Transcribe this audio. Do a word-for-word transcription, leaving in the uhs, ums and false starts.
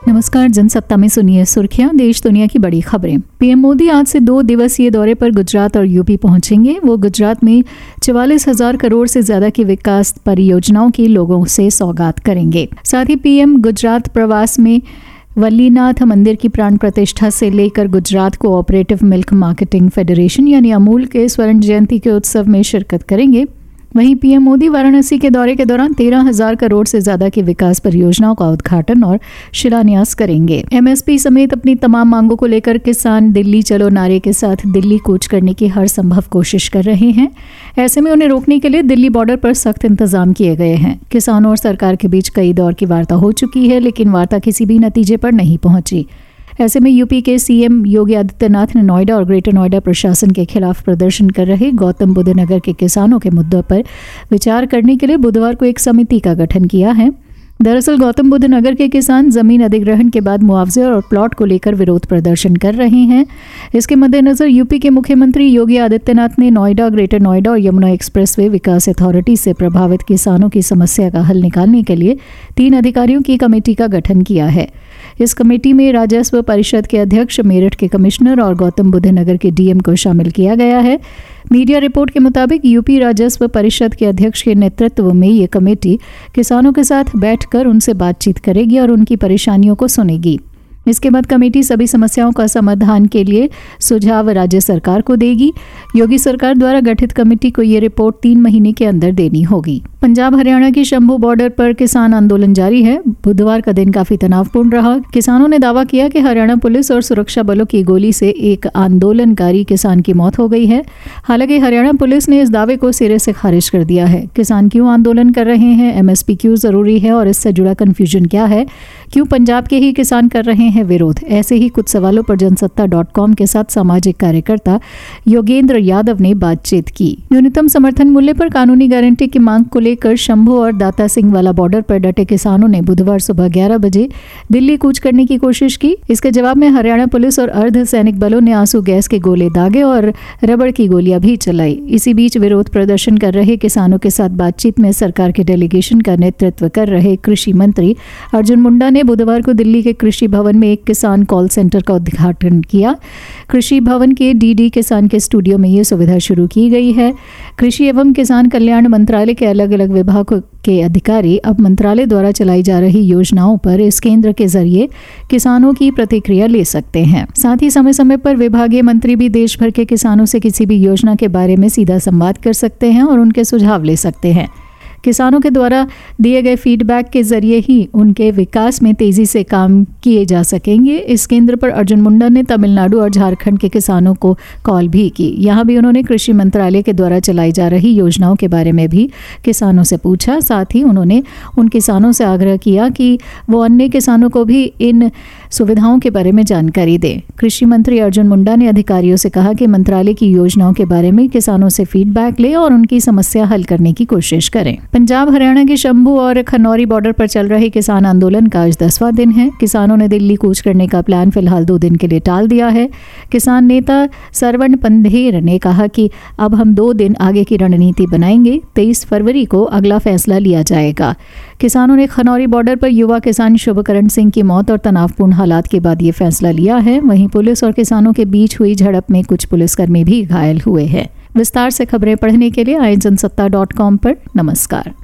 नमस्कार, जनसत्ता में सुनिए सुर्खियां, देश दुनिया की बड़ी खबरें। पीएम मोदी आज से दो दिवसीय दौरे पर गुजरात और यूपी पहुंचेंगे। वो गुजरात में चवालीस हजार करोड़ से ज्यादा की विकास परियोजनाओं की लोगों से सौगात करेंगे। साथ ही पीएम गुजरात प्रवास में वल्लीनाथ मंदिर की प्राण प्रतिष्ठा से लेकर Gujarat cooperative milk marketing federation यानी अमूल के स्वर्ण जयंती के उत्सव में शिरकत करेंगे। वहीं पीएम मोदी वाराणसी के दौरे के दौरान तेरह हजार करोड़ से ज्यादा की विकास परियोजनाओं का उद्घाटन और शिलान्यास करेंगे। एमएसपी समेत अपनी तमाम मांगों को लेकर किसान दिल्ली चलो नारे के साथ दिल्ली कूच करने की हर संभव कोशिश कर रहे हैं। ऐसे में उन्हें रोकने के लिए दिल्ली बॉर्डर पर सख्त इंतजाम किए गए हैं। किसानों और सरकार के बीच कई दौर की वार्ता हो चुकी है, लेकिन वार्ता किसी भी नतीजे पर नहीं पहुंची। ऐसे में यूपी के सीएम योगी आदित्यनाथ ने नोएडा और ग्रेटर नोएडा प्रशासन के खिलाफ प्रदर्शन कर रहे गौतम बुद्ध नगर के किसानों के मुद्दों पर विचार करने के लिए बुधवार को एक समिति का गठन किया है। दरअसल गौतम बुद्ध नगर के किसान जमीन अधिग्रहण के बाद मुआवजे और प्लॉट को लेकर विरोध प्रदर्शन कर रहे हैं। इसके मद्देनजर यूपी के मुख्यमंत्री योगी आदित्यनाथ ने नोएडा, ग्रेटर नोएडा और यमुना एक्सप्रेसवे विकास अथॉरिटी से प्रभावित किसानों की समस्या का हल निकालने के लिए तीन अधिकारियों की कमेटी का गठन किया है। इस कमेटी में राजस्व परिषद के अध्यक्ष, मेरठ के कमिश्नर और गौतम बुद्ध नगर के डीएम को शामिल किया गया है। मीडिया रिपोर्ट के मुताबिक यूपी राजस्व परिषद के अध्यक्ष के नेतृत्व में ये कमेटी किसानों के साथ बैठकर उनसे बातचीत करेगी और उनकी परेशानियों को सुनेगी। इसके बाद कमेटी सभी समस्याओं का समाधान के लिए सुझाव राज्य सरकार को देगी। योगी सरकार द्वारा गठित कमेटी को ये रिपोर्ट तीन महीने के अंदर देनी होगी। पंजाब हरियाणा की शंभू बॉर्डर पर किसान आंदोलन जारी है। बुधवार का दिन काफी तनावपूर्ण रहा। किसानों ने दावा किया कि हरियाणा पुलिस और सुरक्षा बलों की गोली से एक आंदोलनकारी किसान की मौत हो गई है। हालांकि हरियाणा पुलिस ने इस दावे को सिरे से खारिज कर दिया है। किसान क्यों आंदोलन कर रहे हैं, एमएसपी क्यों जरूरी है और इससे जुड़ा कंफ्यूजन क्या है, क्यों पंजाब के ही किसान कर रहे हैं विरोध, ऐसे ही कुछ सवालों पर जनसत्ता डॉट कॉम के साथ सामाजिक कार्यकर्ता योगेंद्र यादव ने बातचीत की। न्यूनतम समर्थन मूल्य पर कानूनी गारंटी की मांग को लेकर शंभू और दाता सिंह वाला बॉर्डर पर डटे किसानों ने बुधवार सुबह ग्यारह बजे दिल्ली कूच करने की कोशिश की। इसके जवाब में हरियाणा पुलिस और अर्ध सैनिक बलों ने आंसू गैस के गोले दागे और रबड़ की गोलियां भी चलाई। इसी बीच विरोध प्रदर्शन कर रहे किसानों के साथ बातचीत में सरकार के डेलीगेशन का नेतृत्व कर रहे कृषि मंत्री अर्जुन मुंडा ने बुधवार को दिल्ली के कृषि भवन में एक किसान कॉल सेंटर का उद्घाटन किया। कृषि भवन के डीडी किसान के स्टूडियो में ये सुविधा शुरू की गई है। कृषि एवं किसान कल्याण मंत्रालय के अलग अलग विभागों के अधिकारी अब मंत्रालय द्वारा चलाई जा रही योजनाओं पर इस केंद्र के जरिए किसानों की प्रतिक्रिया ले सकते हैं। साथ ही समय समय पर विभागीय मंत्री भी देश भर के किसानों से किसी भी योजना के बारे में सीधा संवाद कर सकते हैं और उनके सुझाव ले सकते हैं। किसानों के द्वारा दिए गए फीडबैक के जरिए ही उनके विकास में तेजी से काम किए जा सकेंगे। इस केंद्र पर अर्जुन मुंडा ने तमिलनाडु और झारखंड के किसानों को कॉल भी की। यहाँ भी उन्होंने कृषि मंत्रालय के द्वारा चलाई जा रही योजनाओं के बारे में भी किसानों से पूछा। साथ ही उन्होंने उन किसानों से आग्रह किया कि वो अन्य किसानों को भी इन सुविधाओं के बारे में जानकारी दें। कृषि मंत्री अर्जुन मुंडा ने अधिकारियों से कहा कि मंत्रालय की योजनाओं के बारे में किसानों से फीडबैक लें और उनकी समस्या हल करने की कोशिश करें। पंजाब हरियाणा के शंभू और खनौरी बॉर्डर पर चल रहे किसान आंदोलन का आज दसवां दिन है। किसानों ने दिल्ली कूच करने का प्लान फिलहाल दो दिन के लिए टाल दिया है। किसान नेता सरवण पंधेर ने कहा कि अब हम दो दिन आगे की रणनीति बनाएंगे। तेईस फरवरी को अगला फैसला लिया जाएगा। किसानों ने खनौरी बॉर्डर पर युवा किसान शुभकरण सिंह की मौत और तनावपूर्ण हालात के बाद ये फैसला लिया है। वहीं पुलिस और किसानों के बीच हुई झड़प में कुछ पुलिसकर्मी भी घायल हुए हैं। विस्तार से खबरें पढ़ने के लिए आए जनसत्ता डॉट कॉम पर। नमस्कार।